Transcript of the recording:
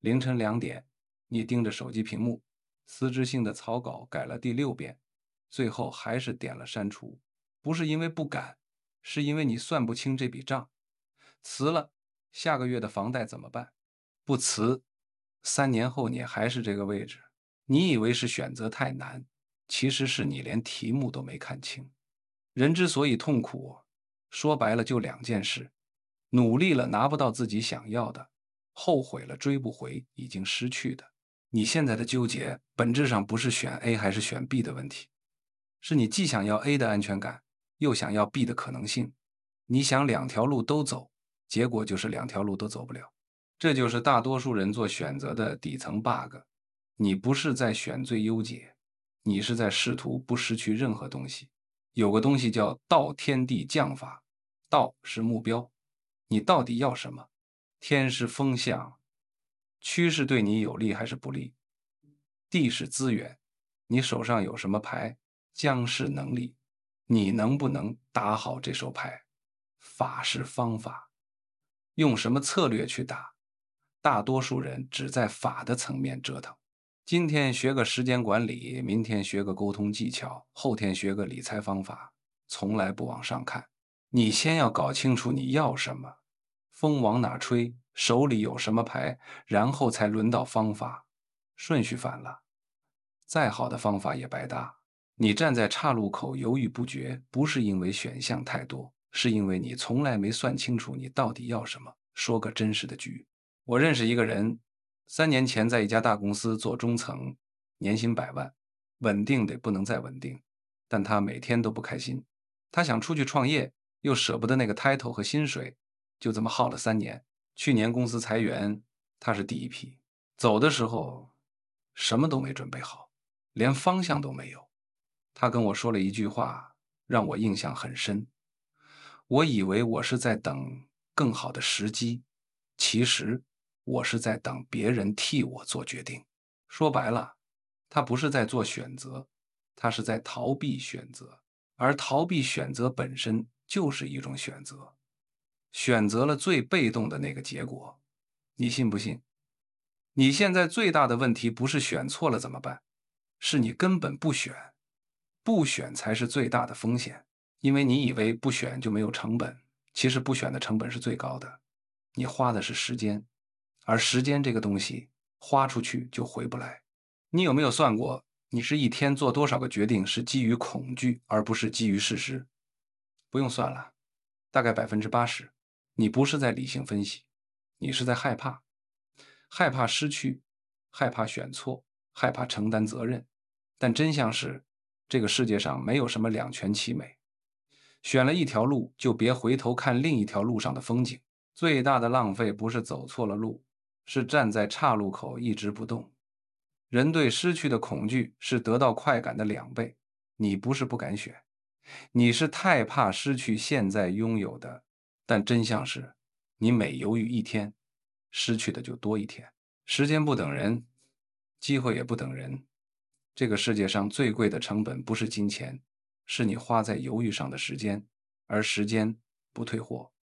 凌晨2点，你盯着手机屏幕，辞职信的草稿改了第6遍，最后还是点了删除。不是因为不敢，是因为你算不清这笔账。辞了，下个月的房贷怎么办？不辞，3年后你还是这个位置。你以为是选择太难，其实是你连题目都没看清。人之所以痛苦，说白了就2件事：努力了拿不到自己想要的，后悔了追不回已经失去的。你现在的纠结本质上不是选 A 还是选 B 的问题，是你既想要 A 的安全感，又想要 B 的可能性。你想两条路都走，结果就是两条路都走不了。这就是大多数人做选择的底层 bug。你不是在选最优解，你是在试图不失去任何东西。有个东西叫道天地降法，道是目标，你到底要什么？天是风向，趋势对你有利还是不利？地是资源，你手上有什么牌？将是能力，你能不能打好这手牌？法是方法，用什么策略去打？大多数人只在法的层面折腾。今天学个时间管理，明天学个沟通技巧，后天学个理财方法，从来不往上看。你先要搞清楚你要什么，风往哪吹，手里有什么牌，然后才轮到方法。顺序反了，再好的方法也白搭。你站在岔路口犹豫不决，不是因为选项太多，是因为你从来没算清楚你到底要什么。说个真实的局，我认识一个人，3年前在一家大公司做中层，年薪100万，稳定得不能再稳定，但他每天都不开心。他想出去创业，又舍不得那个 title 和薪水，就这么耗了3年。去年公司裁员，他是第一批。走的时候什么都没准备好，连方向都没有。他跟我说了一句话，让我印象很深。我以为我是在等更好的时机，其实我是在等别人替我做决定。说白了，他不是在做选择，他是在逃避选择，而逃避选择本身就是一种选择，选择了最被动的那个结果。你信不信？你现在最大的问题不是选错了怎么办，是你根本不选，不选才是最大的风险。因为你以为不选就没有成本，其实不选的成本是最高的，你花的是时间，而时间这个东西花出去就回不来。你有没有算过，你是一天做多少个决定是基于恐惧，而不是基于事实？不用算了，大概80%。你不是在理性分析，你是在害怕，害怕失去，害怕选错，害怕承担责任。但真相是，这个世界上没有什么两全其美。选了一条路，就别回头看另一条路上的风景。最大的浪费不是走错了路，是站在岔路口一直不动。人对失去的恐惧是得到快感的2倍。你不是不敢选，你是太怕失去现在拥有的。但真相是，你每犹豫一天，失去的就多一天。时间不等人，机会也不等人。这个世界上最贵的成本不是金钱，是你花在犹豫上的时间，而时间不退货。